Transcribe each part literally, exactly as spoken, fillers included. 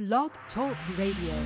Blog Talk Radio.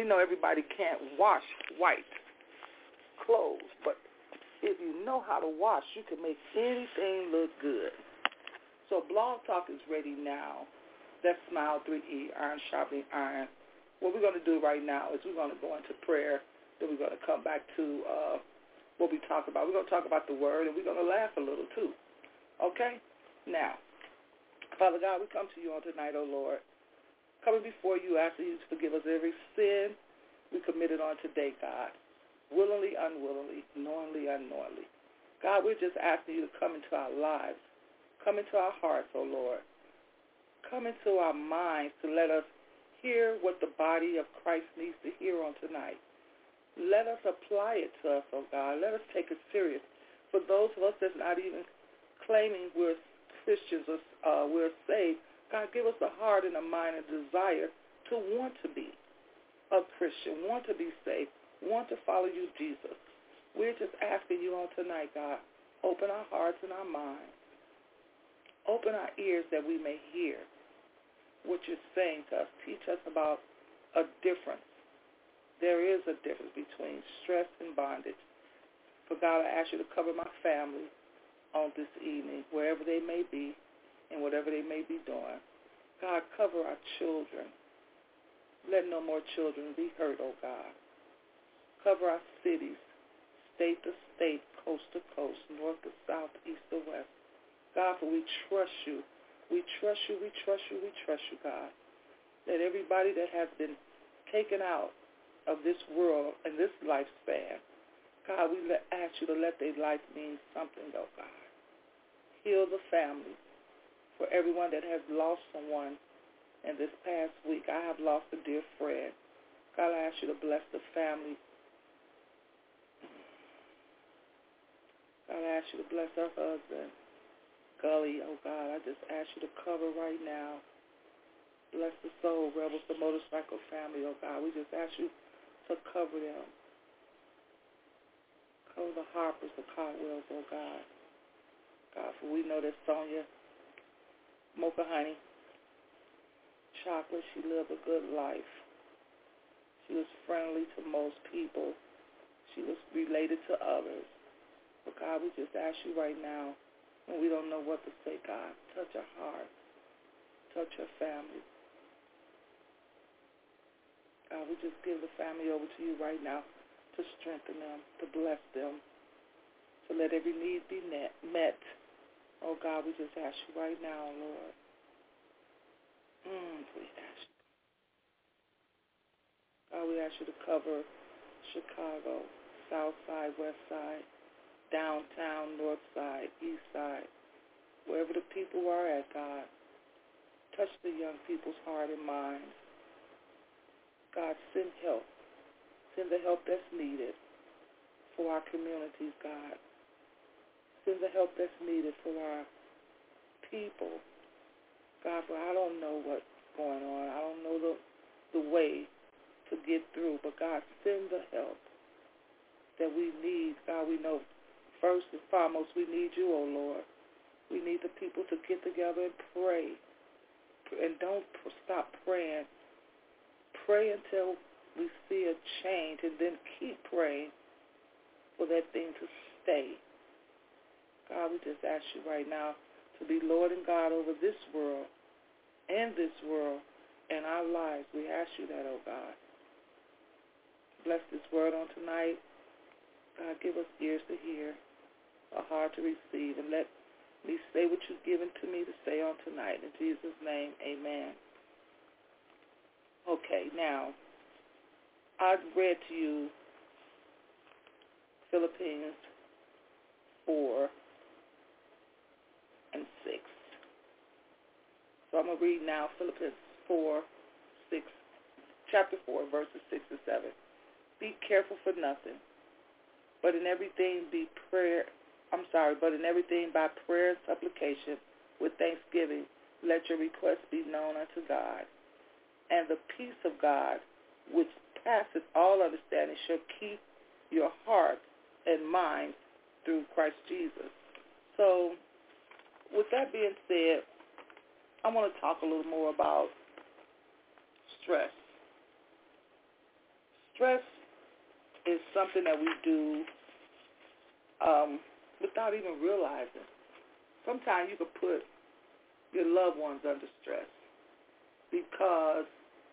know everybody can't wash white clothes, but if you know how to wash, you can make anything look good. So Blog Talk is ready now. That's Smile three E, Iron Sharpening Iron. What we're going to do right now is we're going to go into prayer. Then we're going to come back to uh, what we talk about. We're going to talk about the Word, and we're going to laugh a little too. Okay? Now, Father God, we come to you on tonight, oh Lord. Coming before you, asking you to forgive us every sin we committed on today, God. Willingly, unwillingly, knowingly, unknowingly. God, we're just asking you to come into our lives. Come into our hearts, oh Lord. Come into our minds to let us hear what the body of Christ needs to hear on tonight. Let us apply it to us, oh God. Let us take it serious. For those of us that's not even claiming we're Christians or uh, we're saved, God, give us a heart and a mind and desire to want to be a Christian, want to be saved, want to follow you, Jesus. We're just asking you on tonight, God, open our hearts and our minds. Open our ears that we may hear what you're saying to us. Teach us about a difference. There is a difference between stress and bondage. For God, I ask you to cover my family on this evening, wherever they may be and whatever they may be doing. God, cover our children. Let no more children be hurt, oh God. Cover our cities, state to state, coast to coast, north to south, east to west. God, for we trust you. We trust you, we trust you, we trust you, God. That everybody that has been taken out of this world and this lifespan, God, we let, ask you to let their life mean something, oh God. Heal the families. For everyone that has lost someone in this past week, I have lost a dear friend. God, I ask you to bless the family. God, I ask you to bless her husband. Gully, oh God, I just ask you to cover right now. Bless the soul, Rebels, the motorcycle family, oh God. We just ask you to cover them. Cover the Harpers, the Caldwells, oh God. God, for we know that Sonia, Mocha Honey, Chocolate, she lived a good life. She was friendly to most people. She was related to others. But God, we just ask you right now, when we don't know what to say, God, touch her heart. Touch her family. God, we just give the family over to you right now to strengthen them, to bless them, to let every need be met. met. Oh, God, we just ask you right now, Lord. Mm, we ask you. God, we ask you to cover Chicago, South Side, West Side, downtown, north side, east side, wherever the people are at, God. Touch the young people's heart and minds. God, send help. Send the help that's needed for our communities, God. Send the help that's needed for our people. God, for I don't know what's going on. I don't know the, the way to get through, but God, send the help that we need. God, we know first and foremost, we need you, oh Lord. We need the people to get together and pray. And don't stop praying. Pray until we see a change, and then keep praying for that thing to stay. God, we just ask you right now to be Lord and God over this world and this world and our lives. We ask you that, oh God. Bless this word on tonight. God, give us ears to hear, a heart to receive, and let me say what you've given to me to say on tonight. In Jesus' name, amen. Okay, now, I've read to you Philippians four and six. So I'm going to read now Philippians four, six, chapter four, verses six and seven. Be careful for nothing, but in everything be prayer, I'm sorry, but in everything by prayer and supplication with thanksgiving, let your requests be known unto God. And the peace of God, which passeth all understanding, shall keep your heart and mind through Christ Jesus. So, with that being said, I want to talk a little more about stress. stress is something that we do um, without even realizing. Sometimes you can put your loved ones under stress because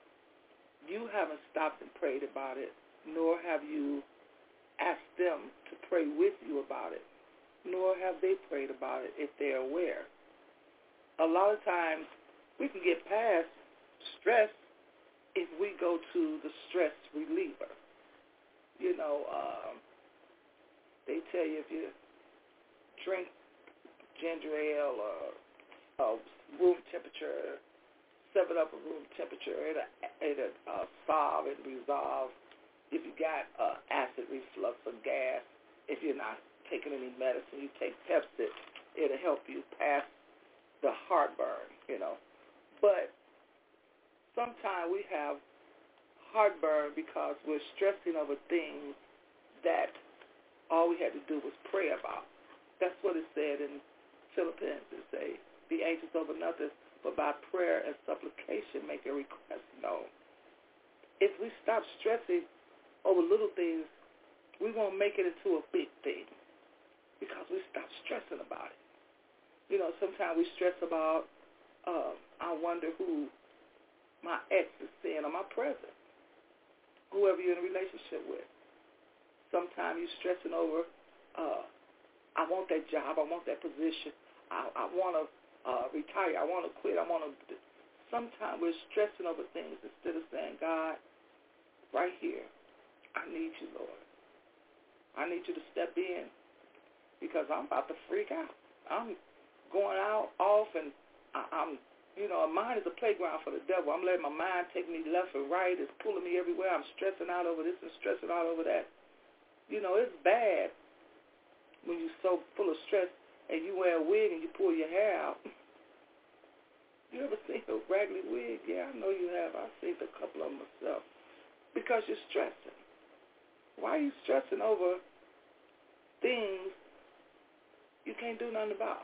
you haven't stopped and prayed about it, nor have you asked them to pray with you about it, nor have they prayed about it if they're aware. A lot of times we can get past stress if we go to the stress reliever. You know, um, they tell you if you drink ginger ale or uh, room temperature, seven up at room temperature, it'll, it'll uh, solve and resolve if you got uh, acid reflux or gas. If you're not taking any medicine, you take Pepsi, it'll help you pass the heartburn, you know. But sometimes we have heartburn because we're stressing over things that all we had to do was pray about. That's what it said in Philippians. It say, be anxious over nothing, but by prayer and supplication make a request known. If we stop stressing over little things, we won't make it into a big thing because we stop stressing about it. You know, sometimes we stress about, uh, I wonder who my ex is seeing or my present, whoever you're in a relationship with. Sometimes you're stressing over, uh, I want that job, I want that position, I, I want to uh, retire, I want to quit, I want to. Sometimes we're stressing over things instead of saying, God, right here, I need you, Lord. I need you to step in because I'm about to freak out. I'm going out, off, and I, I'm You know, a mind is a playground for the devil. I'm letting my mind take me left and right. It's pulling me everywhere. I'm stressing out over this and stressing out over that. You know, it's bad when you're so full of stress and you wear a wig and you pull your hair out. You ever seen a raggedy wig? Yeah, I know you have. I've seen a couple of them myself. Because you're stressing. Why are you stressing over things you can't do nothing about?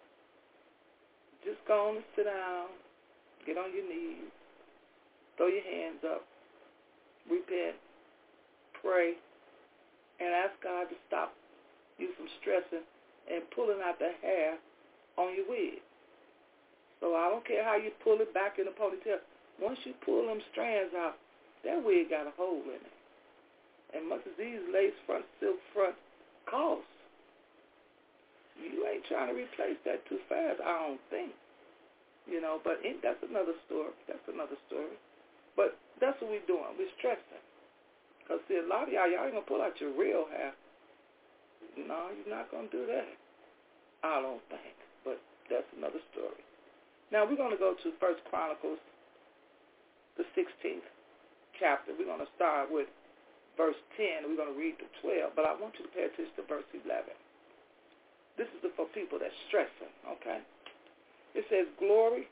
Just go on and sit down, get on your knees, throw your hands up, repent, pray, and ask God to stop you from stressing and pulling out the hair on your wig. So I don't care how you pull it back in the ponytail. Once you pull them strands out, that wig got a hole in it. And much as these lace front, silk front cost, you ain't trying to replace that too fast, I don't think. You know, but it, that's another story. That's another story. But that's what we're doing. We're stressing. Because, see, a lot of y'all, y'all ain't going to pull out your real hair. No, you're not going to do that. I don't think. But that's another story. Now, we're going to go to First Chronicles, the sixteenth chapter. We're going to start with verse ten. We're going to read to twelve. But I want you to pay attention to verse eleven. This is for people that's stressing, okay? It says, glory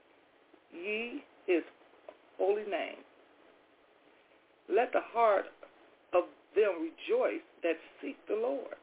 ye his holy name. Let the heart of them rejoice that seek the Lord.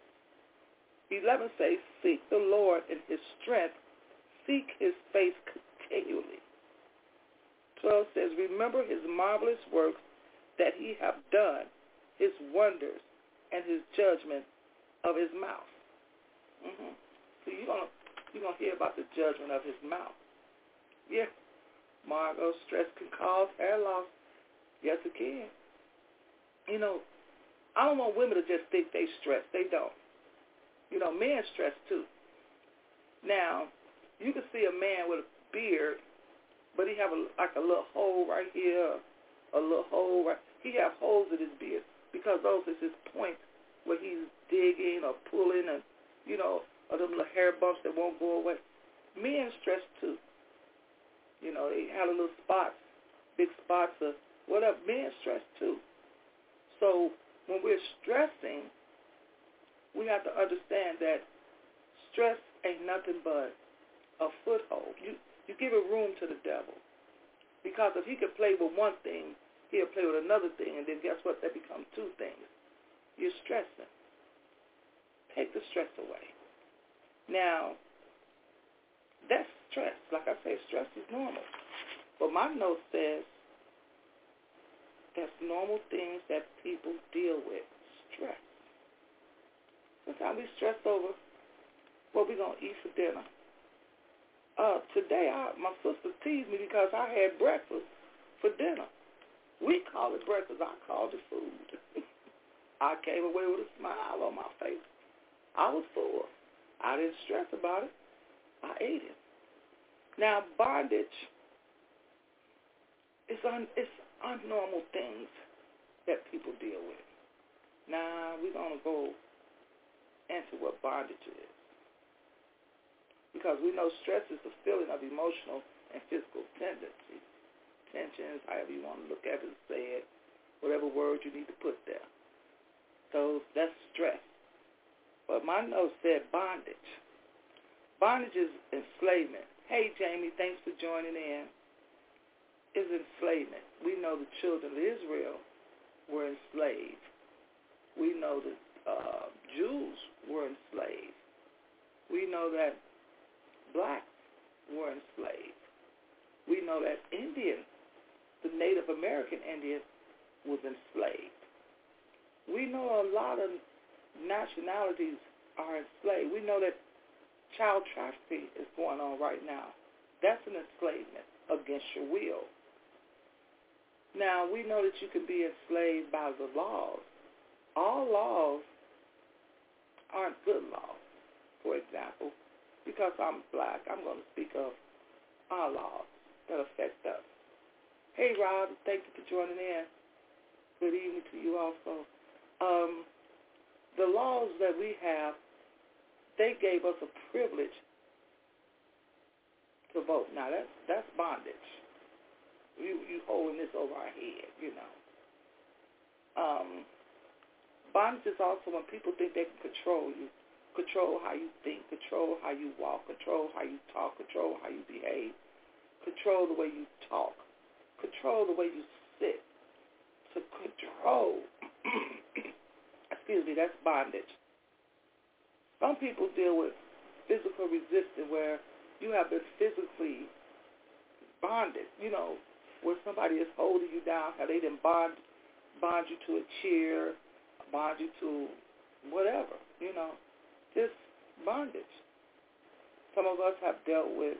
eleven says, seek the Lord in his strength. Seek his face continually. twelve says, remember his marvelous works that he hath done, his wonders, and his judgment of his mouth. Mm-hmm. So you're gonna you're gonna hear about the judgment of his mouth. Yeah, Margot, stress can cause hair loss. Yes, it can. You know, I don't want women to just think they stress. They don't. You know, men stress too. Now, you can see a man with a beard, but he have a, like a little hole right here, a little hole right. He have holes in his beard because those is his points where he's digging or pulling and. You know, or them little hair bumps that won't go away. Men stress too. You know, they have a little spots, big spots of whatever. Men stress too. So when we're stressing, we have to understand that stress ain't nothing but a foothold. You you give a room to the devil. Because if he can play with one thing, he'll play with another thing, and then guess what? That becomes two things. You're stressing. Take the stress away. Now, that's stress. Like I say, stress is normal. But my note says, That's normal things that people deal with. Stress. Sometimes we stress over what we're going to eat for dinner. Uh, today, I, my sister teased me because I had breakfast for dinner. We call it breakfast. I called it food. I came away with a smile on my face. I was full. I didn't stress about it. I ate it. Now, bondage is un, it's unnormal things that people deal with. Now, we're going to go into what bondage is. Because we know stress is the feeling of emotional and physical tendencies, tensions, however you want to look at it, say it, whatever word you need to put there. So that's stress. But my note said bondage. Bondage is enslavement. Hey, Jamie, thanks for joining in. Is enslavement. We know the children of Israel were enslaved. We know that uh, Jews were enslaved. We know that blacks were enslaved. We know that Indians, the Native American Indian, was enslaved. We know a lot of nationalities are enslaved. We know that child trafficking is going on right now. That's an enslavement against your will. Now, we know that you can be enslaved by the laws. All laws aren't good laws. For example, because I'm black, I'm going to speak of our laws that affect us. Hey, Rob, thank you for joining in. Good evening to you also. Um, the laws that we have, they gave us a privilege to vote. Now, that's, that's bondage. You, you holding this over our head, you know. Um, bondage is also when people think they can control you. Control how you think, control how you walk, control how you talk, control how you behave, control the way you talk, control the way you sit. To control, excuse me, that's bondage. Some people deal with physical resistance where you have been physically bonded, you know, where somebody is holding you down, how they didn't bond, bond you to a chair, bond you to whatever, you know. This bondage. Some of us have dealt with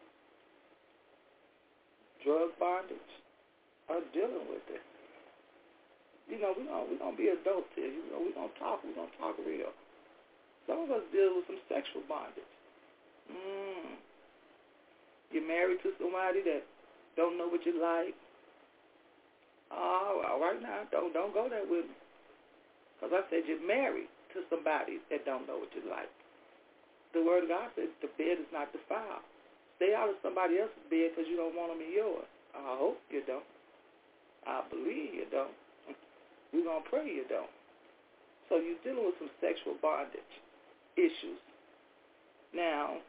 drug bondage or dealing with it. You know, we're going we're gonna be adults here. You know, we're going to talk. We're going to talk real. Some of us deal with some sexual bondage. Mm. You're married to somebody that don't know what you like. Oh, well, right now, don't, don't go there with me. Because I said you're married to somebody that don't know what you like. The Word of God says the bed is not defiled. Stay out of somebody else's bed because you don't want them in yours. I hope you don't. I believe you don't. We're going to pray you don't. So you're dealing with some sexual bondage issues. Now,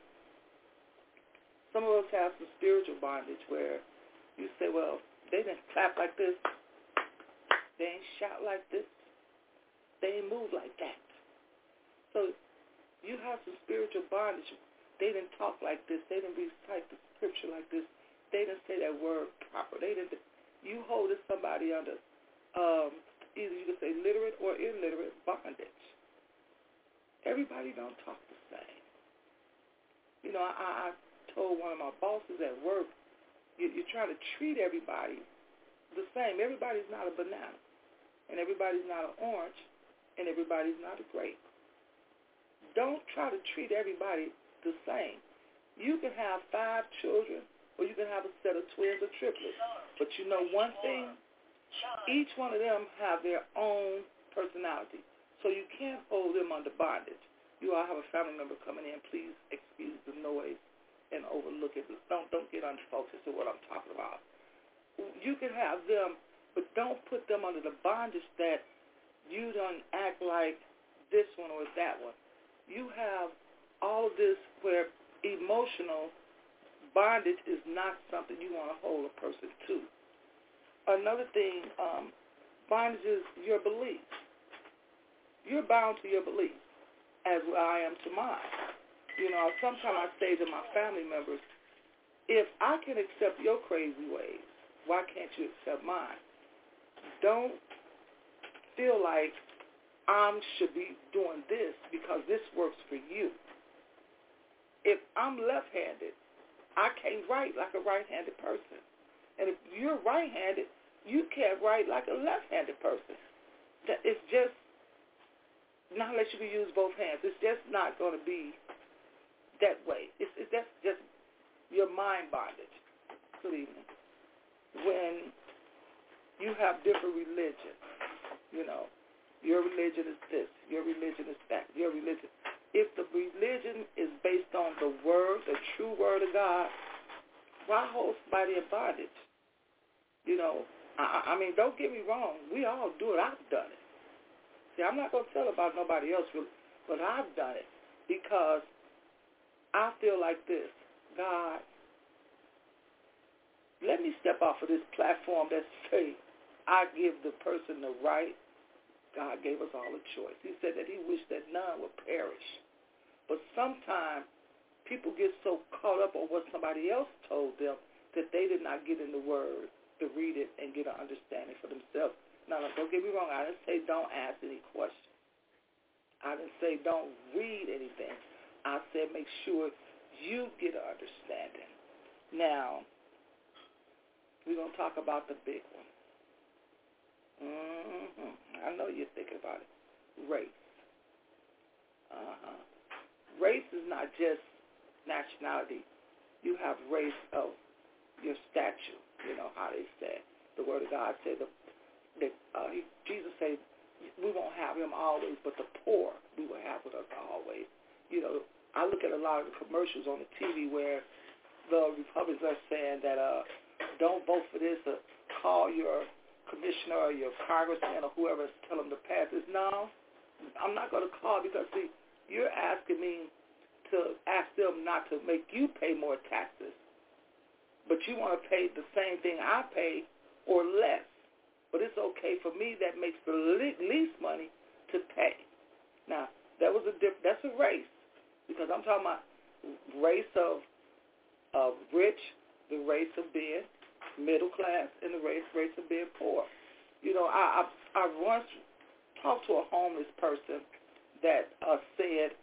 some of us have some spiritual bondage where you say, well, they didn't clap like this. They ain't shout like this. They ain't move like that. So you have some spiritual bondage. They didn't talk like this. They didn't recite the scripture like this. They didn't say that word proper. They didn't. You holding somebody under um, either you can say literate or illiterate bondage. Everybody don't talk the same. You know, I, I told one of my bosses at work, you, you're trying to treat everybody the same. Everybody's not a banana, and everybody's not an orange, and everybody's not a grape. Don't try to treat everybody the same. You can have five children, or you can have a set of twins or triplets. But you know one thing? Each one of them have their own personality. So you can't hold them under bondage. You all have a family member coming in. Please excuse the noise and overlook it. Don't, don't get unfocused to what I'm talking about. You can have them, but don't put them under the bondage that you don't act like this one or that one. You have all of this where emotional bondage is not something you want to hold a person to. Another thing, um, bondage is your beliefs. You're bound to your beliefs, as I am to mine. You know, sometimes I say to my family members, if I can accept your crazy ways, why can't you accept mine? don't feel like I should be doing this because this works for you. If I'm left-handed, I can't write like a right-handed person. And if you're right-handed, you can't write like a left-handed person. That it's just not unless you can use both hands. It's just not going to be that way. It's, it's that's just your mind bondage. Good evening. When you have different religions, you know, your religion is this, your religion is that, your religion. If the religion is based on the word, the true word of God, why hold somebody in bondage? You know, I, I mean, don't get me wrong. We all do it. I've done it. See, I'm not going to tell about nobody else, but I've done it because I feel like this. God, let me step off of this platform that says I give the person the right. God gave us all a choice. He said that he wished that none would perish. But sometimes people get so caught up on what somebody else told them that they did not get in the word to read it and get an understanding for themselves. Now, don't get me wrong. I didn't say don't ask any questions. I didn't say don't read anything. I said make sure you get an understanding. Now, we're going to talk about the big one. Mm-hmm. I know you're thinking about it. Race. Uh-huh. Race is not just nationality. You have race of your statue. You know how they said. The Word of God said that, that uh, he, Jesus said we won't have him always, but the poor we will have with us always. You know, I look at a lot of the commercials on the T V where the Republicans are saying that uh, don't vote for this or call your commissioner or your congressman or whoever is telling them to pass this. No, I'm not going to call because, see, you're asking me to ask them not to make you pay more taxes, but you want to pay the same thing I pay or less. But it's okay for me that makes the least money to pay. Now, that was a diff- that's a race because I'm talking about race of, of rich, the race of being middle class, and the race race of being poor. You know, I I, I once talked to a homeless person that uh, said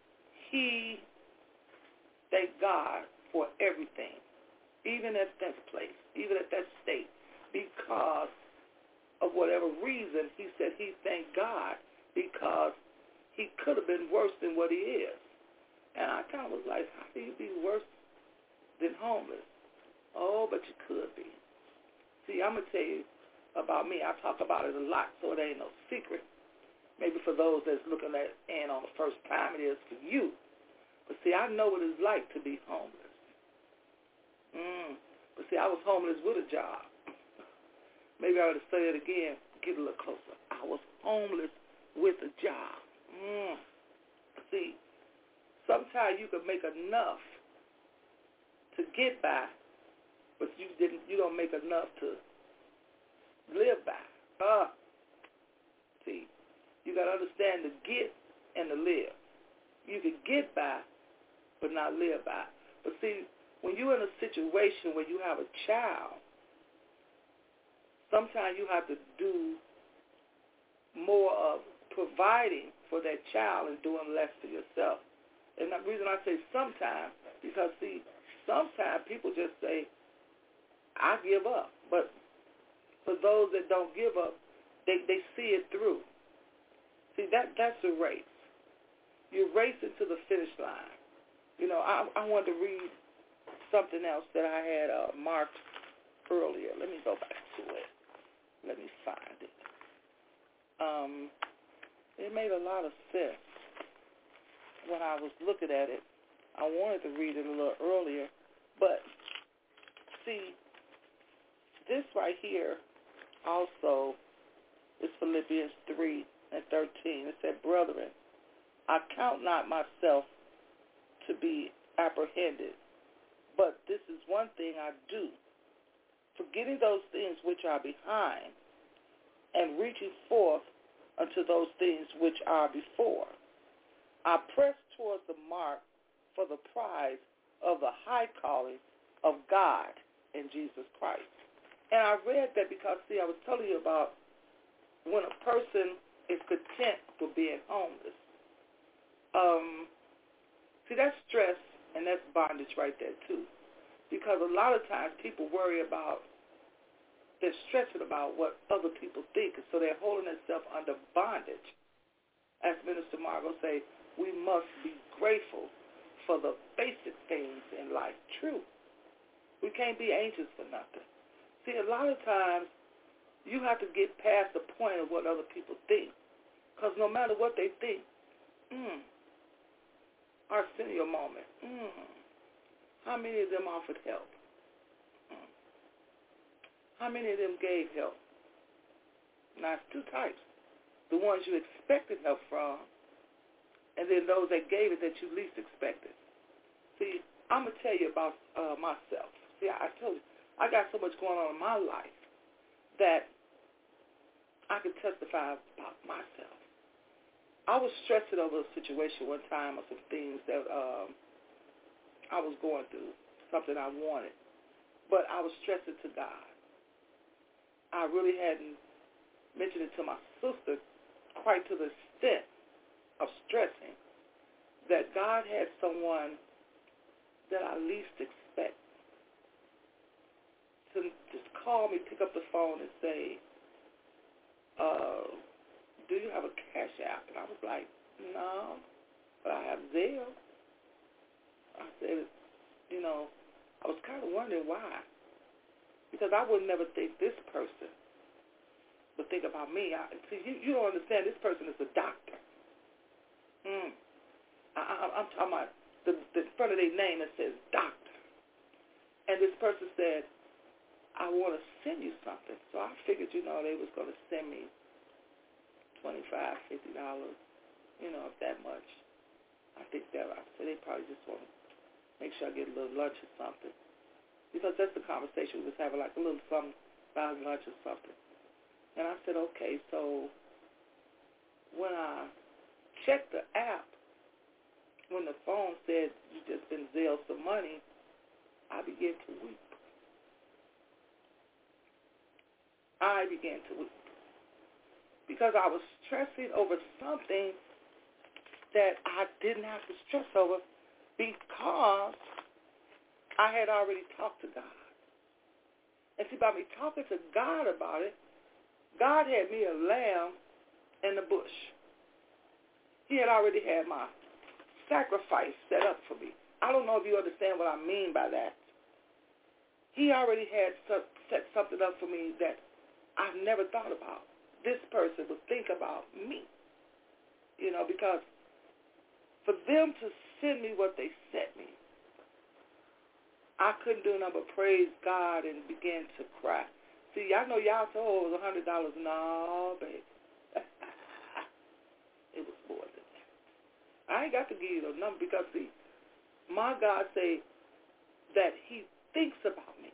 he thanked God for everything, even at that place, even at that state, because of whatever reason. He said he thanked God because he could have been worse than what he is. And I kind of was like, how do you be worse than homeless? Oh, but you could be. See, I'm going to tell you about me. I talk about it a lot, so it ain't no secret. Maybe for those that's looking at and on the first time, it is for you. But see, I know what it's like to be homeless. Mm. But see, I was homeless with a job. Maybe I ought to say it again, get a little closer. I was homeless with a job. Mm. See, sometimes you can make enough to get by, but you didn't. You don't make enough to live by. Uh, see, you got to understand the get and the live. You can get by, but not live by. But see, when you're in a situation where you have a child, sometimes you have to do more of providing for that child and doing less for yourself. And the reason I say sometimes, because, see, sometimes people just say, I give up. But for those that don't give up, they, they see it through. See, that that's a race. You're racing to the finish line. You know, I, I wanted to read something else that I had uh, marked earlier. Let me go back to it. Let me find it. Um, it made a lot of sense when I was looking at it. I wanted to read it a little earlier, but see, this right here also is Philippians three and thirteen. It said, brethren, I count not myself to be apprehended, but this is one thing I do, forgetting those things which are behind and reaching forth unto those things which are before. I press towards the mark for the prize of the high calling of God in Jesus Christ. And I read that because, see, I was telling you about when a person is content with being homeless, um, see, that's stress and that's bondage right there, too. Because a lot of times people worry about, they're stressing about what other people think, and so they're holding themselves under bondage. As Minister Margot say, we must be grateful for the basic things in life. True. We can't be anxious for nothing. See, a lot of times you have to get past the point of what other people think, because no matter what they think, mm, Arsenio moment, mm, how many of them offered help? Mm. How many of them gave help? Now, it's two types. The ones you expected help from, and then those that gave it that you least expected. See, I'm going to tell you about uh, myself. See, I told you, I got so much going on in my life that I can testify about myself. I was stressing over a situation one time or some things that um, I was going through, something I wanted, but I was stressing to God. I really hadn't mentioned it to my sister quite to the extent of stressing that God had someone that I least expect to just call me, pick up the phone and say, uh, do you have a Cash App? And I was like, no, but I have Zelle. I said, you know, I was kind of wondering why. Because I would never think this person would think about me. I, see, you, you don't understand, this person is a doctor. Mm. I, I, I'm talking about the, the front of their name that says doctor. And this person said, I want to send you something. So I figured, you know, they was going to send me twenty-five dollars, fifty dollars, you know, if that much. I think that, I said they probably just want to make sure I get a little lunch or something. Because that's the conversation we was having, like a little something about lunch or something. And I said, okay, so when I checked the app, when the phone said you just been Zelle some money, I began to weep. I began to weep. Because I was stressing over something that I didn't have to stress over because I had already talked to God. And see, by me talking to God about it, God had me a lamb in the bush. He had already had my sacrifice set up for me. I don't know if you understand what I mean by that. He already had set something up for me that I've never thought about. This person would think about me, you know, because for them to send me what they sent me, I couldn't do nothing but praise God and begin to cry. See, I know y'all told it was one hundred dollars. No, baby. It was more than that. I ain't got to give you the number because, see, my God say that he thinks about me.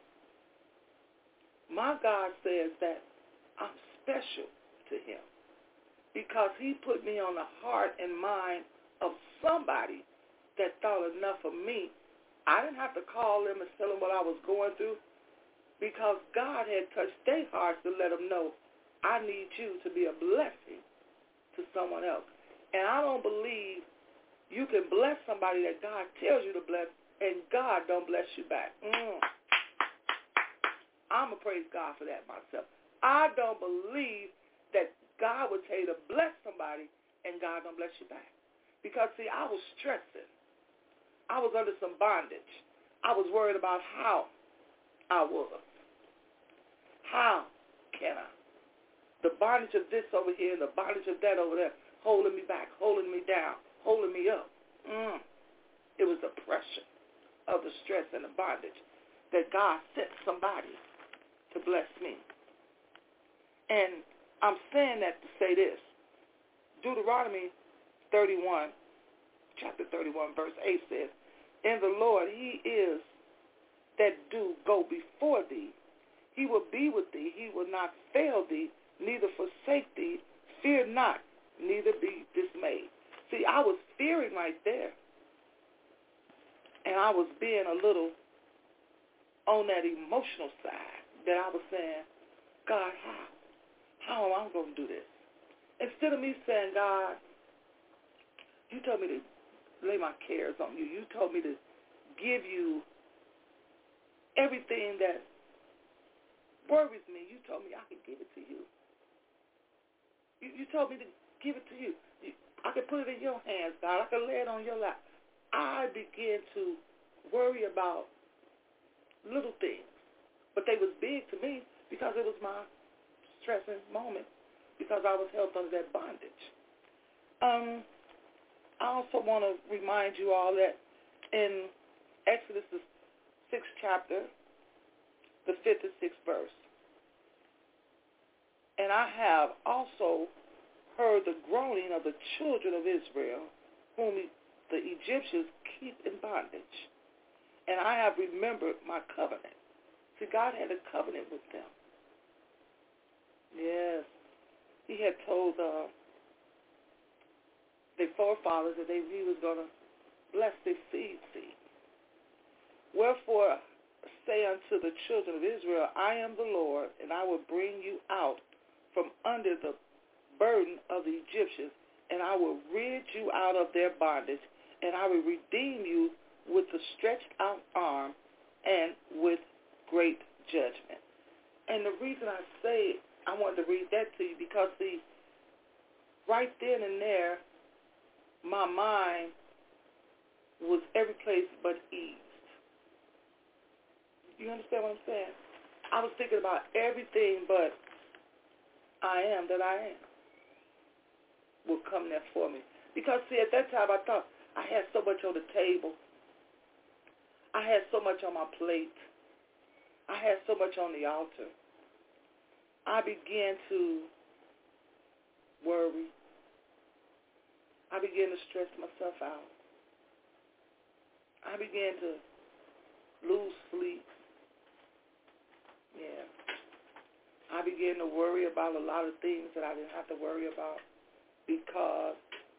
My God says that I'm special to him because he put me on the heart and mind of somebody that thought enough of me. I didn't have to call them and tell them what I was going through because God had touched their hearts to let them know I need you to be a blessing to someone else. And I don't believe you can bless somebody that God tells you to bless and God don't bless you back. Mm. I'm going to praise God for that myself. I don't believe that God would tell you to bless somebody and God don't bless you back. Because, see, I was stressing. I was under some bondage. I was worried about how I was. How can I? The bondage of this over here and the bondage of that over there, holding me back, holding me down, holding me up. Mm. It was the pressure of the stress and the bondage that God sent somebody to bless me. And I'm saying that to say this. Deuteronomy thirty-one, chapter thirty-one, verse eight says, "In the Lord he is that do go before thee. He will be with thee. He will not fail thee, neither forsake thee. Fear not, neither be dismayed." See, I was fearing right there. And I was being a little on that emotional side that I was saying, God, how? how am I going to do this? Instead of me saying, God, you told me to lay my cares on you. You told me to give you everything that worries me. You told me I could give it to you. You, you told me to give it to you. you. I could put it in your hands, God. I could lay it on your lap. I began to worry about little things. But they was big to me because it was my stressing moment because I was held under that bondage. Um, I also want to remind you all that in Exodus, the sixth chapter, the fifth and sixth verse, and I have also heard the groaning of the children of Israel, whom the Egyptians keep in bondage. And I have remembered my covenant. See, God had a covenant with them. Yes. He had told uh, their forefathers that they, he was going to bless their seed seed. Wherefore, say unto the children of Israel, I am the Lord, and I will bring you out from under the burden of the Egyptians, and I will rid you out of their bondage, and I will redeem you with the stretched out arm and with great judgment. And the reason I say I wanted to read that to you because, see, right then and there, my mind was every place but eased. You understand what I'm saying? I was thinking about everything but I am that I am will come there for me. Because, see, at that time I thought I had so much on the table. I had so much on my plate. I had so much on the altar. I began to worry. I began to stress myself out. I began to lose sleep. Yeah. I began to worry about a lot of things that I didn't have to worry about because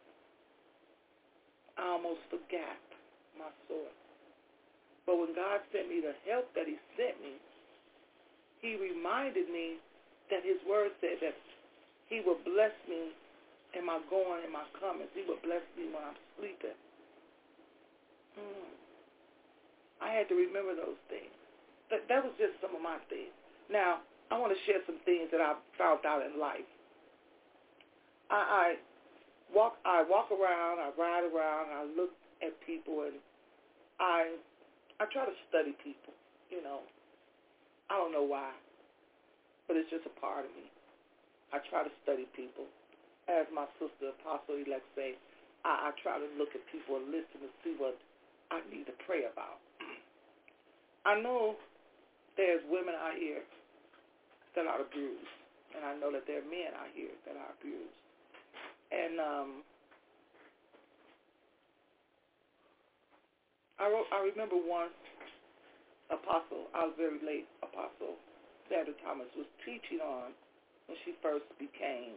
I almost forgot my source. But when God sent me the help that he sent me, he reminded me that his word said that he will bless me in my going and my comings. He will bless me when I'm sleeping. Hmm. I had to remember those things. That, that was just some of my things. Now, I want to share some things that I've found out in life. I, I walk I walk around, I ride around, I look at people, and I I try to study people, you know. I don't know why, but it's just a part of me. I try to study people. As my sister, Apostle Elect say, I, I try to look at people and listen to see what I need to pray about. I know there's women out here that are abused, and I know that there are men out here that are abused. And um, I, wrote, I remember once, Apostle, I was very late, Apostle Sandra Thomas was teaching on when she first became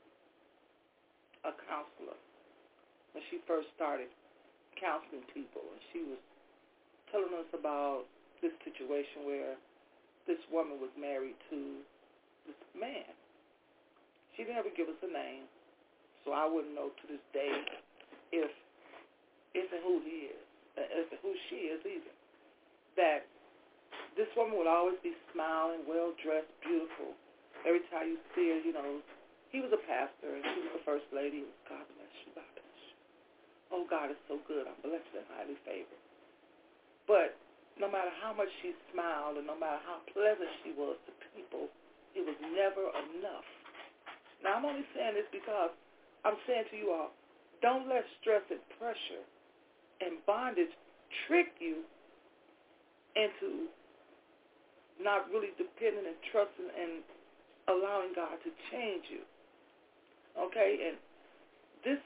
a counselor, when she first started counseling people, and she was telling us about this situation where this woman was married to this man. She didn't ever give us a name, so I wouldn't know to this day if if and who he is, if and who she is either. That this woman would always be smiling, well-dressed, beautiful. Every time you see her, you know, he was a pastor and she was the first lady. God bless you, God bless you. Oh, God is so good. I'm blessed and highly favored. But no matter how much she smiled and no matter how pleasant she was to people, it was never enough. Now, I'm only saying this because I'm saying to you all, don't let stress and pressure and bondage trick you into not really depending and trusting and allowing God to change you. Okay? And this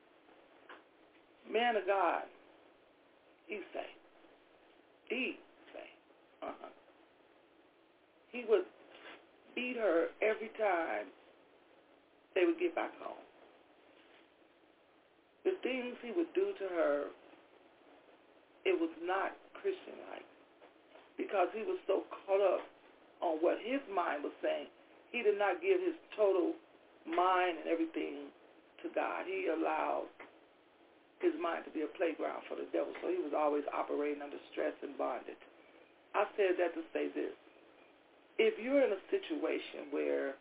man of God, he say, he say, uh-huh. He would beat her every time they would get back home. The things he would do to her, it was not Christian-like because he was so caught up on what his mind was saying. he did not give his total mind and everything to God. He allowed his mind to be a playground for the devil, so he was always operating under stress and bondage. I said that to say this. If you're in a situation where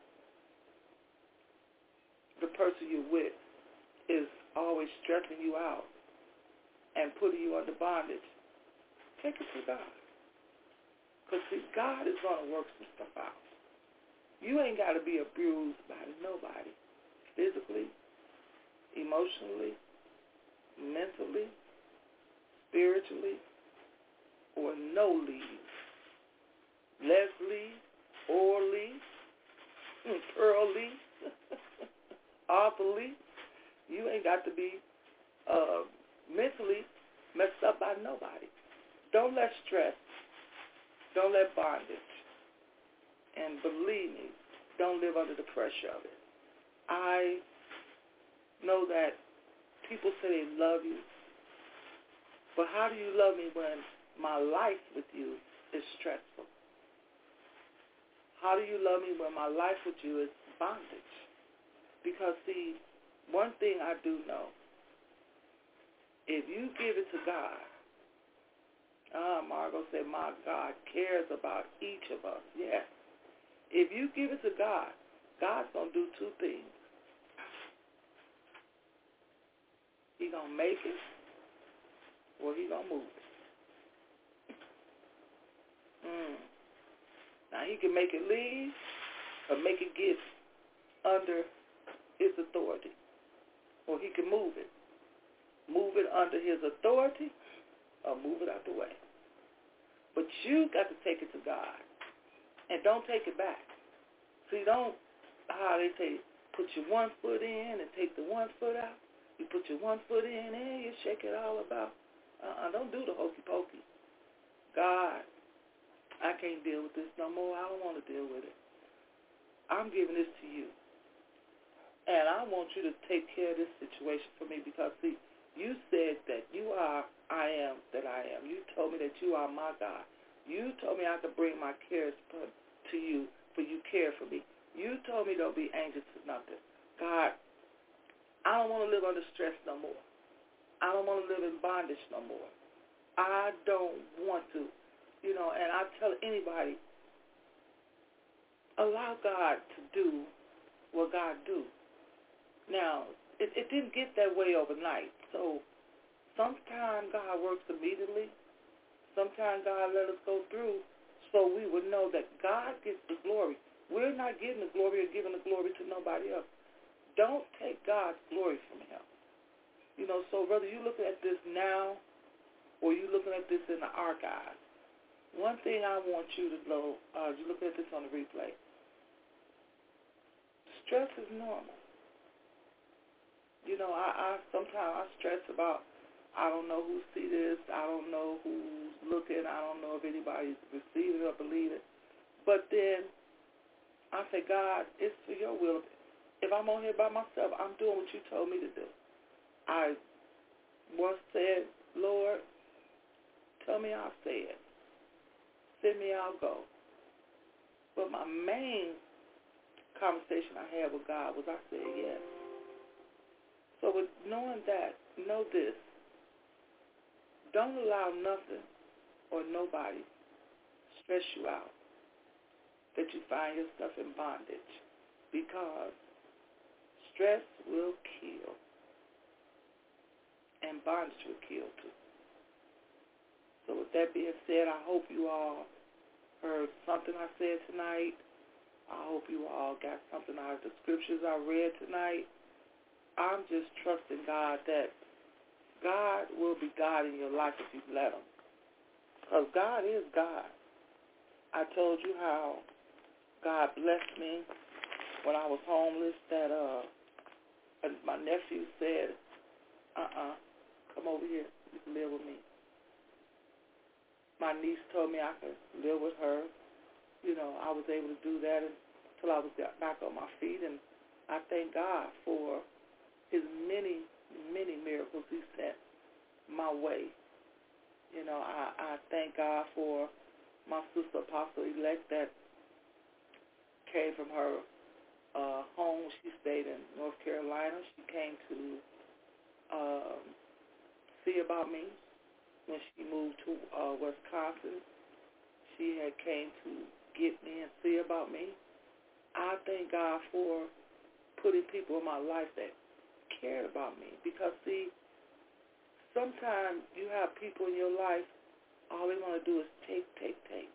the person you're with is always stressing you out and putting you under bondage, take it to God. Because, see, God is going to work some stuff out. You ain't got to be abused by nobody, physically, emotionally, mentally, spiritually, or no leave. Leslie, Orly, Pearl Lee, Arthur Lee, you ain't got to be uh, mentally messed up by nobody. Don't let stress, don't let bondage, and believe me, don't live under the pressure of it. I know that people say they love you, but how do you love me when my life with you is stressful? How do you love me when my life with you is bondage? Because, see, one thing I do know, if you give it to God, ah, Margot said, my God cares about each of us. Yes. If you give it to God, God's going to do two things. He's going to make it, or he's going to move it. Mm. Now, he can make it leave or make it get under his authority. Or he can move it. Move it under his authority or move it out the way. But you got to take it to God. And don't take it back. See, don't, how they say, put your one foot in and take the one foot out. You put your one foot in and you shake it all about. Uh-uh, don't do the hokey pokey. God, I can't deal with this no more. I don't want to deal with it. I'm giving this to you. And I want you to take care of this situation for me because, see, you said that you are, I am that I am. You told me that you are my God. You told me I could bring my cares to you, for you care for me. You told me don't be anxious for nothing. God, I don't want to live under stress no more. I don't want to live in bondage no more. I don't want to. You know, and I tell anybody, allow God to do what God do. Now, it, it didn't get that way overnight. So sometimes God works immediately. Sometimes God let us go through so we would know that God gets the glory. We're not giving the glory or giving the glory to nobody else. Don't take God's glory from him. You know, so whether you're looking at this now or you're looking at this in the archive, one thing I want you to know, uh, you look at this on the replay, stress is normal. You know, I, I sometimes I stress about, I don't know who see this, I don't know who's looking, I don't know if anybody's receiving it or believing it. But then I say, God, it's for your will. If I'm on here by myself, I'm doing what you told me to do. I once said, Lord, tell me I'll say it. Send me, I'll go. But my main conversation I had with God was I said yes. So with knowing that, know this. Don't allow nothing or nobody stress you out that you find yourself in bondage, because stress will kill and bondage will kill too. So with that being said, I hope you all heard something I said tonight. I hope you all got something out of the scriptures I read tonight. I'm just trusting God that God will be God in your life if you let him. Because God is God. I told you how God blessed me when I was homeless, that uh, and my nephew said, uh-uh, come over here. You can live with me. My niece told me I could live with her. You know, I was able to do that until I was back on my feet. And I thank God for his many, many miracles he sent my way. You know, I, I thank God for my sister Apostle-elect that came from her uh, home. She stayed in North Carolina. She came to um, see about me when she moved to uh, Wisconsin. She had came to get me and see about me. I thank God for putting people in my life that cared about me, because, see, sometimes you have people in your life, all they want to do is take, take, take.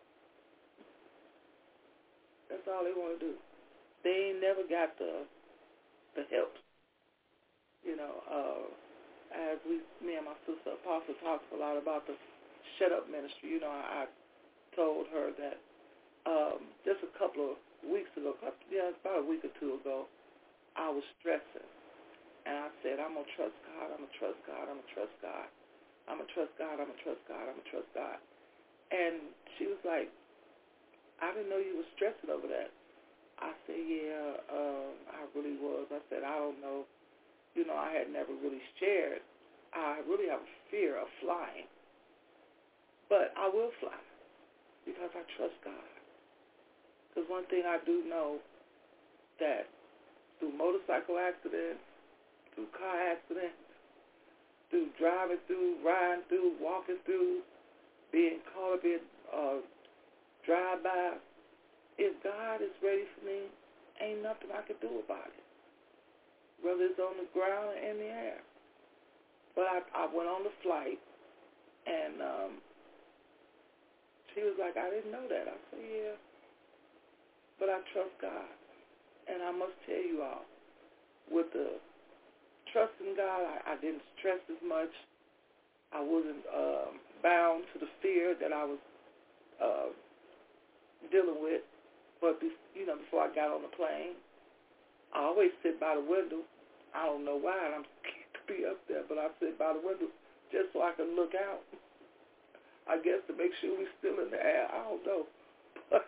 That's all they want to do. They ain't never got the the help. You know, uh, as we, me and my sister Apostle talks a lot about the Shut Up ministry. You know, I, I told her that um, just a couple of weeks ago, yeah, about a week or two ago, I was stressing. And I said, I'm going to trust God, I'm going to trust God, I'm going to trust God. I'm going to trust God, I'm going to trust God, I'm going to trust God. And she was like, I didn't know you were stressing over that. I said, yeah, uh, I really was. I said, I don't know. You know, I had never really shared. I really have a fear of flying. But I will fly because I trust God. Because one thing I do know, that through motorcycle accidents, through car accidents, through driving through, riding through, walking through, being caught up in uh, drive-by, if God is ready for me, ain't nothing I can do about it, whether it's on the ground or in the air. But I, I went on the flight, and um, she was like, I didn't know that. I said, yeah, but I trust God. And I must tell you all, with the trust in God, I, I didn't stress as much. I wasn't um, bound to the fear that I was uh, dealing with. But, be, you know, before I got on the plane, I always sit by the window. I don't know why, and I'm scared to be up there, but I sit by the window just so I can look out. I guess to make sure we're still in the air. I don't know. But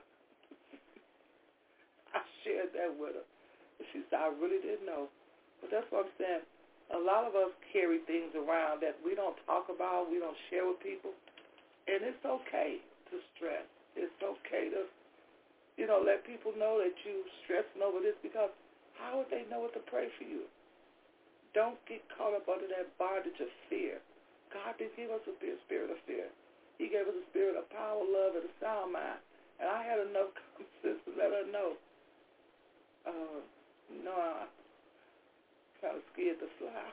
I shared that with her. She said, I really didn't know. But that's what I'm saying. A lot of us carry things around that we don't talk about, we don't share with people. And it's okay to stress. It's okay to, you know, let people know that you're stressing over this, because how would they know what to pray for you? Don't get caught up under that bondage of fear. God didn't give us a spirit of fear. He gave us a spirit of power, love, and a sound mind. And I had enough common sense to let her know, uh, no, I'm kind of scared to fly.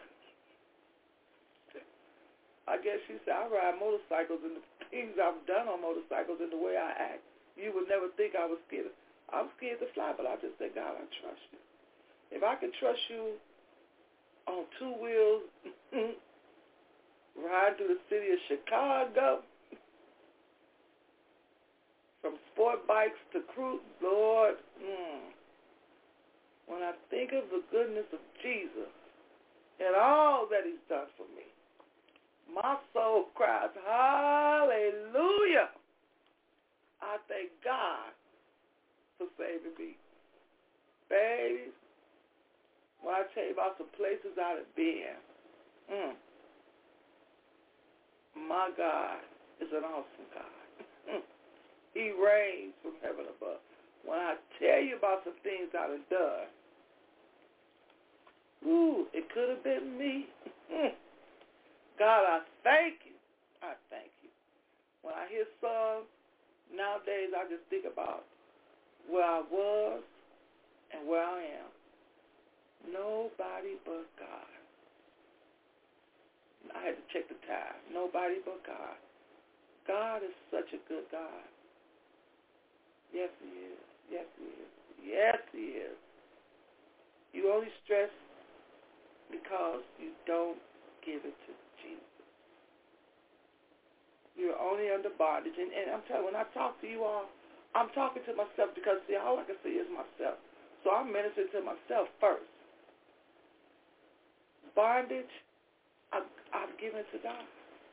I guess she said, I ride motorcycles, and the things I've done on motorcycles and the way I act, you would never think I was scared. I'm scared to fly, but I just say, God, I trust you. If I can trust you on two wheels, ride through the city of Chicago, from sport bikes to cruise, Lord, mm, when I think of the goodness of Jesus and all that he's done for me, my soul cries, hallelujah. I thank God for saving me. Baby, when I tell you about some places I have been, mm, my God is an awesome God. Mm. He reigns from heaven above. When I tell you about some things I have done, ooh, it could have been me. Mm. God, I thank you. I thank you. When I hear songs, nowadays I just think about where I was and where I am. Nobody but God. I had to check the time. Nobody but God. God is such a good God. Yes, he is. Yes, he is. Yes, he is. You only stress because you don't give it to Jesus. You're only under bondage. And, and I'm telling you, when I talk to you all, I'm talking to myself, because, see, all I can see is myself. So I'm ministering to myself first. Bondage, I've, I've given to God.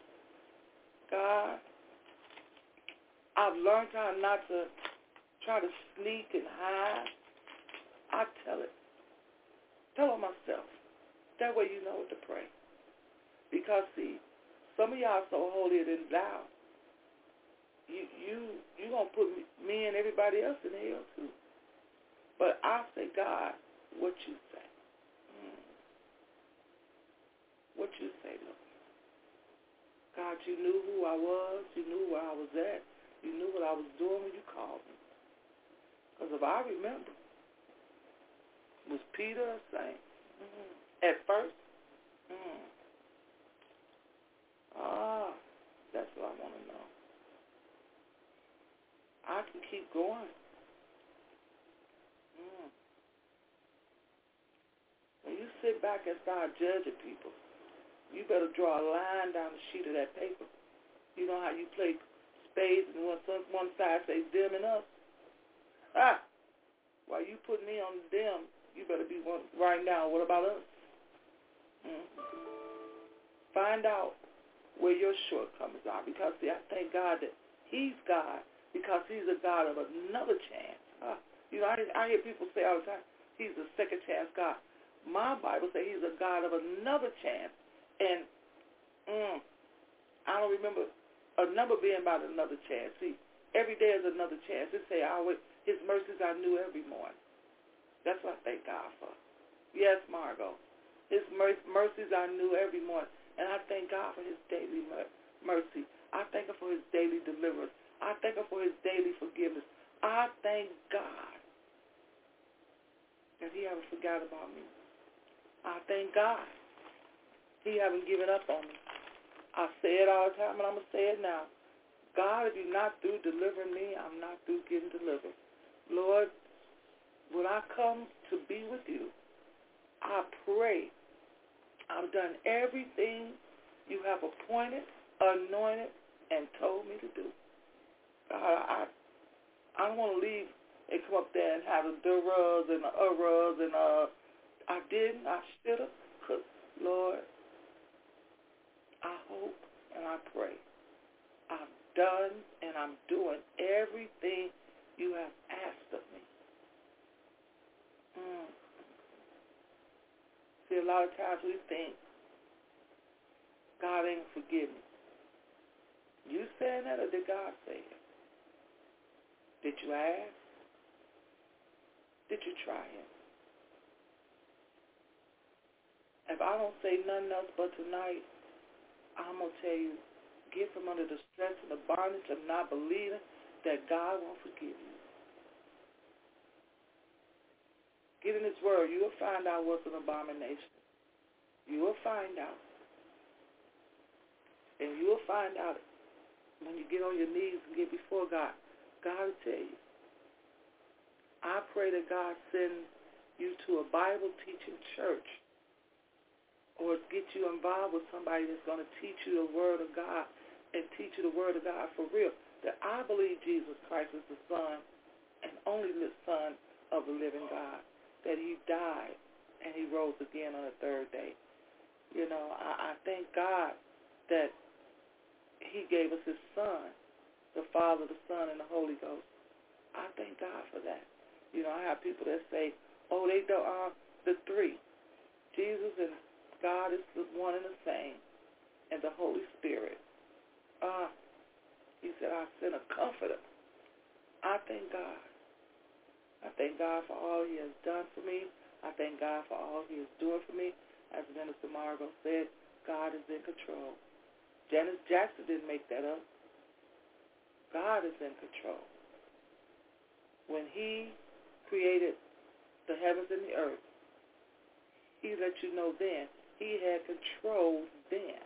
God, I've learned how not to try to sneak and hide. I tell it. Tell it myself. That way you know what to pray. Because, see, some of y'all so holier than thou. You you you gonna put me, me and everybody else in hell too. But I say, God, what you say? Mm. What you say, Lord? God, you knew who I was. You knew where I was at. You knew what I was doing when you called me. Because if I remember, was Peter a saint? Mm. At first? Mm. Ah, that's what I want to know. I can keep going. Mm. When you sit back and start judging people, you better draw a line down the sheet of that paper. You know how you play spades and one, one side says them and us? Ah, while you put me on them, you better be one right now. What about us? Mm. Find out where your shortcomings are. Because, see, I thank God that he's God because he's a God of another chance. Uh, you know, I, I hear people say all the time, he's a second chance God. My Bible says he's a God of another chance. And mm, I don't remember a number being about another chance. See, every day is another chance. It say, always, his mercies I knew every morning. That's what I thank God for. Yes, Margot. His mercies I knew every morning. And I thank God for his daily mercy. I thank him for his daily deliverance. I thank him for his daily forgiveness. I thank God that he haven't forgot about me. I thank God he haven't given up on me. I say it all the time, and I'm going to say it now. God, if you're not through delivering me, I'm not through getting delivered. Lord, when I come to be with you, I pray I've done everything you have appointed, anointed, and told me to do. God, I, I don't want to leave and come up there and have the durras and the urras and uh, I didn't, I should have, because, Lord, I hope and I pray I've done and I'm doing everything you have asked of me. Mm. See, a lot of times we think God ain't forgive me. You saying that or did God say it? Did you ask? Did you try him? If I don't say nothing else but tonight, I'm going to tell you, get from under the stress and the bondage of not believing that God won't forgive you. Get in his word. You will find out what's an abomination. You will find out. And you will find out when you get on your knees and get before God. God will tell you. I pray that God send you to a Bible-teaching church or get you involved with somebody that's going to teach you the Word of God and teach you the Word of God for real. That I believe Jesus Christ is the Son and only the Son of the living God. That he died and he rose again on the third day. You know, I, I thank God that he gave us his Son, the Father, the Son, and the Holy Ghost. I thank God for that. You know, I have people that say, oh, they don't, uh, the three. Jesus and God is the one and the same, and the Holy Spirit. Uh, he said, I sent a comforter. I thank God. I thank God for all he has done for me. I thank God for all he is doing for me. As Minister Margot said, God is in control. Janice Jackson didn't make that up. God is in control. When he created the heavens and the earth, he let you know then. He had control then.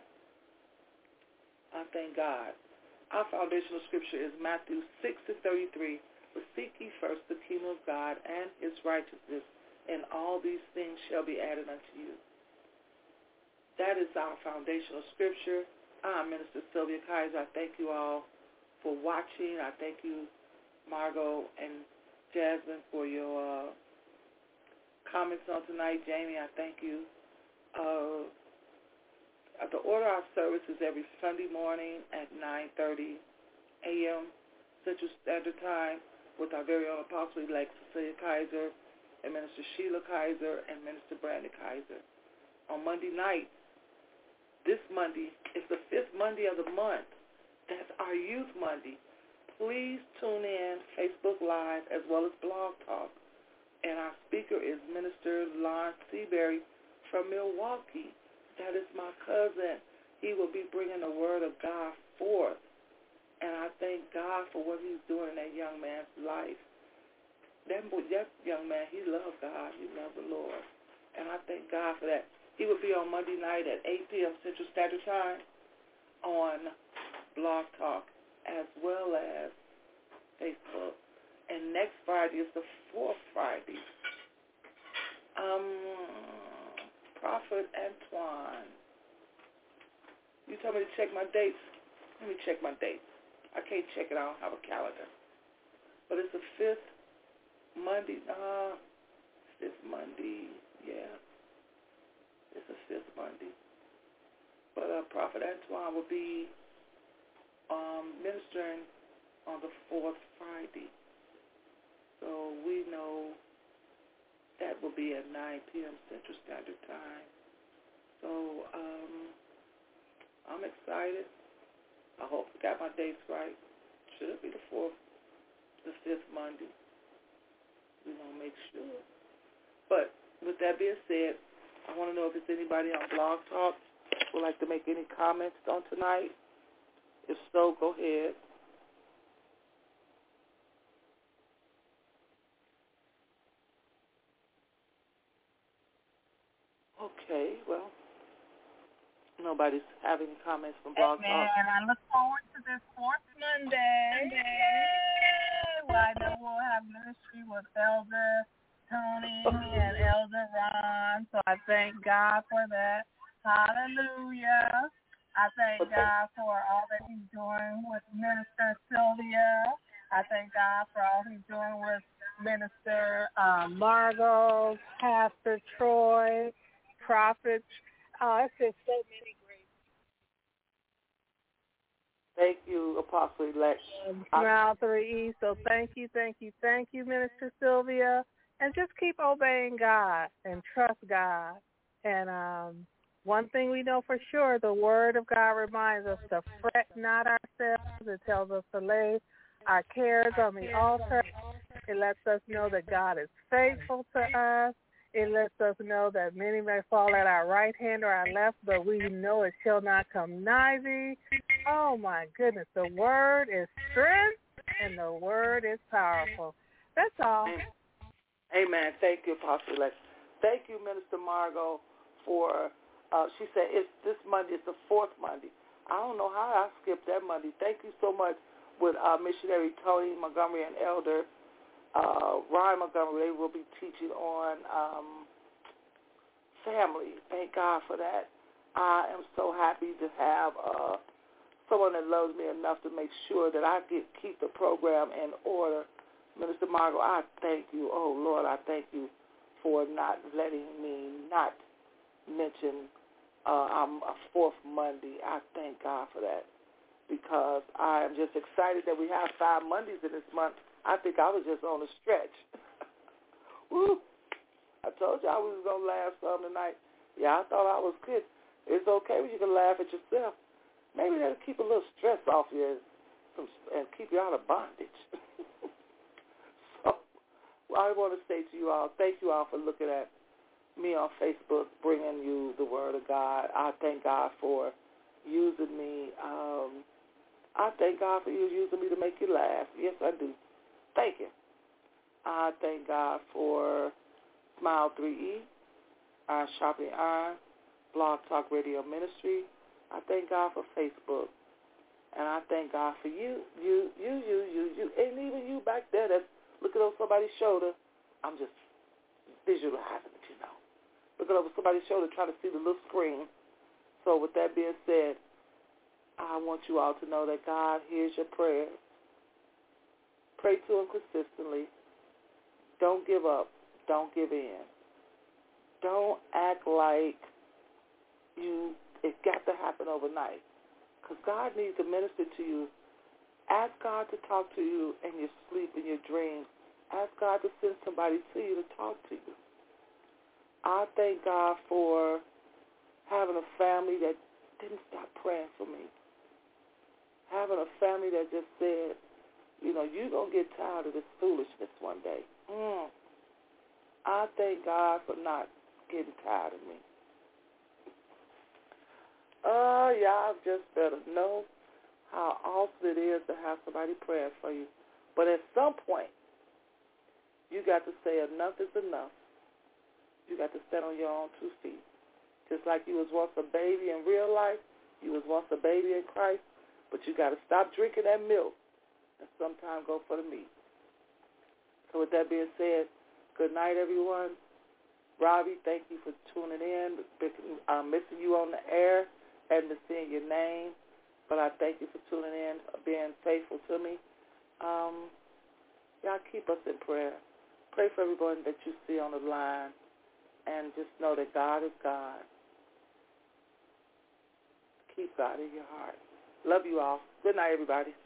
I thank God. Our foundational scripture is Matthew six and thirty-three. But seek ye first the kingdom of God and his righteousness, and all these things shall be added unto you. That is our foundational scripture. I'm Minister Sylvia Kaiser. I thank you all for watching. I thank you, Margot and Jasmine, for your uh, comments on tonight. Jamie, I thank you. Uh, the order of service is every Sunday morning at nine thirty a.m. Central Standard Time with our very own Apostle-elect Cecilia Kaiser and Minister Sheila Kaiser and Minister Brandon Kaiser. On Monday night, this Monday is the fifth Monday of the month. That's our Youth Monday. Please tune in Facebook Live as well as Blog Talk And our speaker is Minister Lon Seabury from Milwaukee. That is my cousin. He will be bringing the word of God forth. And I thank God for what he's doing in that young man's life. That, that young man, he loves God. He loves the Lord. And I thank God for that. He will be on Monday night at eight p.m. Central Standard Time on Blog Talk as well as Facebook. And next Friday is the fourth Friday. Um, Prophet Antoine. You told me to check my dates. Let me check my dates. I can't check it. I don't have a calendar. But it's the fifth Monday. Uh, fifth Monday. Yeah. It's the fifth Monday. But uh, Prophet Antoine will be um, ministering on the fourth Friday. So we know that will be at nine p.m. Central Standard Time. So um, I'm excited. I hope I got my dates right. Should be the fourth, the fifth Monday. We're going to make sure. But with that being said, I want to know if there's anybody on Blog Talk who would like to make any comments on tonight. If so, go ahead. Okay, well, nobody's having comments from Blog Amen. Talk. And I look forward to this fourth Monday. Yay! Well, I know we'll have ministry with Elder Tony and Elder Ron. So I thank God for that. Hallelujah. I thank God for all that he's doing with Minister Sylvia. I thank God for all he's doing with Minister um, Margot, Pastor Troy, Prophet. Oh, it's just so many great. Thank you, Apostle-elect. Smile three E. So thank you, thank you, thank you, Minister Sylvia. And just keep obeying God and trust God. And um, one thing we know for sure, the Word of God reminds us to fret not ourselves. It tells us to lay our cares on the altar. It lets us know that God is faithful to us. It lets us know that many may fall at our right hand or our left, but we know it shall not come nigh thee. Oh, my goodness. The Word is strength, and the Word is powerful. That's all. Amen. Thank you, Apostle-elect. Thank you, Minister Margot, for, uh, she said it's this Monday. It's the fourth Monday. I don't know how I skipped that Monday. Thank you so much with uh, missionary Tony Montgomery and Elder Uh, Ryan Montgomery. They will be teaching on um, family. Thank God for that. I am so happy to have uh, someone that loves me enough to make sure that I get keep the program in order. Minister Margot, I thank you. Oh, Lord, I thank you for not letting me not mention uh, I'm a fourth Monday. I thank God for that because I am just excited that we have five Mondays in this month. I think I was just on a stretch. Woo! I told you I was going to laugh some tonight. Yeah, I thought I was good. It's okay when you can laugh at yourself. Maybe that'll keep a little stress off you and keep you out of bondage. So I want to say to you all, thank you all for looking at me on Facebook, bringing you the Word of God. I thank God for using me. Um, I thank God for you using me to make you laugh. Yes, I do. Thank you. I thank God for Smile three E, Iron Sharpening Iron, Blog Talk Radio Ministry. I thank God for Facebook. And I thank God for you, you, you, you, you, you, and even you back there that's looking over somebody's shoulder. I'm just visualizing it, you know. Looking over somebody's shoulder trying to see the little screen. So with that being said, I want you all to know that God hears your prayers. Pray to him consistently. Don't give up. Don't give in. Don't act like you it got to happen overnight. Because God needs to minister to you. Ask God to talk to you in your sleep, in your dreams. Ask God to send somebody to you to talk to you. I thank God for having a family that didn't stop praying for me. Having a family that just said, you know, you're going to get tired of this foolishness one day. Mm. I thank God for not getting tired of me. Oh, uh, y'all just better know how awesome it is to have somebody praying for you. But at some point, you got to say enough is enough. You got to stand on your own two feet. Just like you was once a baby in real life, you was once a baby in Christ, but you got to stop drinking that milk and sometime go for the meat. So with that being said, good night, everyone. Robbie, thank you for tuning in. I'm missing you on the air and to seeing your name, but I thank you for tuning in, being faithful to me. Um, y'all keep us in prayer. Pray for everyone that you see on the line, and just know that God is God. Keep God in your heart. Love you all. Good night, everybody.